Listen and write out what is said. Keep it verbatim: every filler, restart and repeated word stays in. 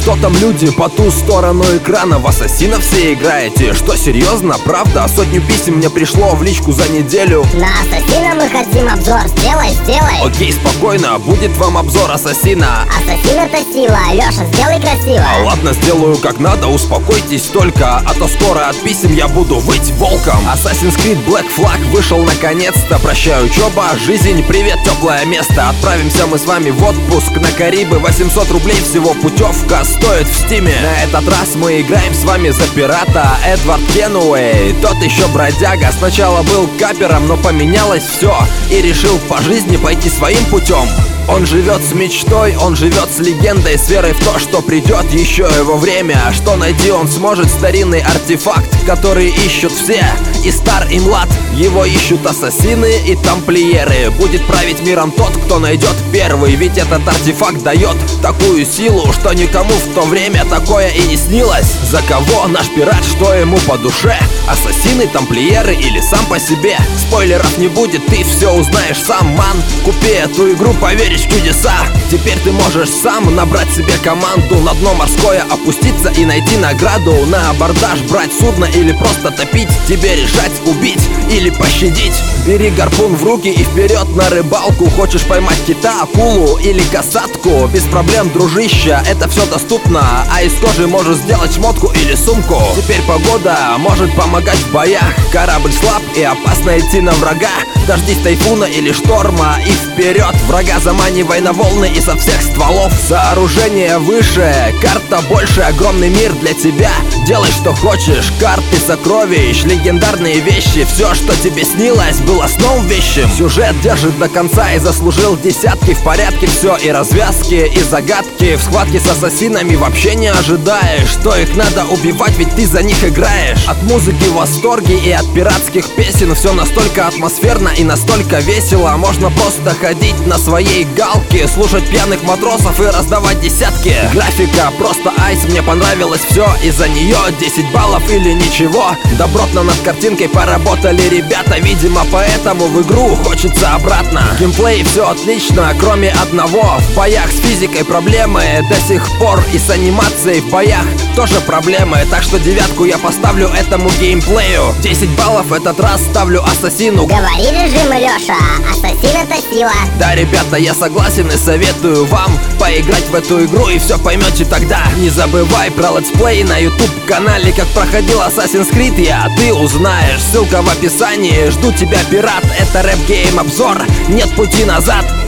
Что там люди по ту сторону экрана? В ассасинов все играете? Что, серьезно? Правда? Сотню писем мне пришло в личку за неделю. На ассасина мы хотим обзор, сделай, сделай. Окей, спокойно, будет вам обзор ассасина. Ассасин это сила, Лёша, сделай красиво. А ладно, сделаю как надо, успокойтесь только, а то скоро от писем я буду выть волком. Assassin's Creed Black Flag вышел наконец-то. Прощай, учеба, жизнь, привет, теплое место. Отправимся мы с вами в отпуск на Карибы. восемьсот рублей всего путевка стоит в стиме. На этот раз мы играем с вами за пирата Эдвард Кенуэй. Тот еще бродяга, сначала был капером, но поменялось все, и решил по жизни пойти своим путем. Он живет с мечтой, он живет с легендой, с верой в то, что придет еще его время. Что найти он сможет старинный артефакт, который ищут все, и стар, и млад. Его ищут ассасины и тамплиеры. Будет править миром тот, кто найдет первый. Ведь этот артефакт дает такую силу, что никому в то время такое и не снилось. За кого наш пират, что ему по душе? Ассасины, тамплиеры или сам по себе? Спойлеров не будет, ты все узнаешь сам, ман. Купи эту игру, поверишь в чудеса. Теперь ты можешь сам набрать себе команду, на дно морское опуститься и найти награду. На абордаж брать судно или просто топить, тебе решать, убить или пощадить. Бери гарпун в руки и вперед на рыбалку. Хочешь поймать кита, акулу или касатку? Без проблем, дружище, это все доступно. А из кожи можешь сделать шмотку или сумку. Теперь погода может помогать в боях. Корабль слаб и опасно идти на врага. Дождись тайфуна или шторма и вперед. Врага заманивай на волны и со всех стволов. Сооружение выше, карта больше, огромный мир для тебя. Делай что хочешь, карты сокровищ, легендарные вещи. Все, что тебе снилось, было сном вещим. Сюжет держит до конца и заслужил десятки. В порядке все, и развязки, и загадки. В схватке с ассасинами вообще не ожидаешь, что их надо убивать, ведь ты за них играешь. От музыки в восторге и от пиратских песен. Все настолько атмосферно и настолько весело. Можно просто ходить на своей галке, слушать пьяных матросов и раздавать десятки. Графика просто айс, мне понравилось все. Из-за нее десять баллов или ничего. Добротно над картинкой поработали ребята. Видимо, поэтому в игру хочется обратно. В геймплее все отлично, кроме одного. В боях с физикой проблемы до сих пор. И с анимацией в боях тоже проблемы. Так что девятку я поставлю этому геймплею. десять баллов этот раз ставлю ассасину. Говори режим, Лёша, ассасин это сила. Да, ребята, я согласен и советую вам поиграть в эту игру, и все поймете тогда. Не забывай про летсплей на YouTube-канале. Как проходил Assassin's Creed я, ты узнаешь. Ссылка в описании. Жду тебя, пират, это рэп-гейм обзор. Нет пути назад.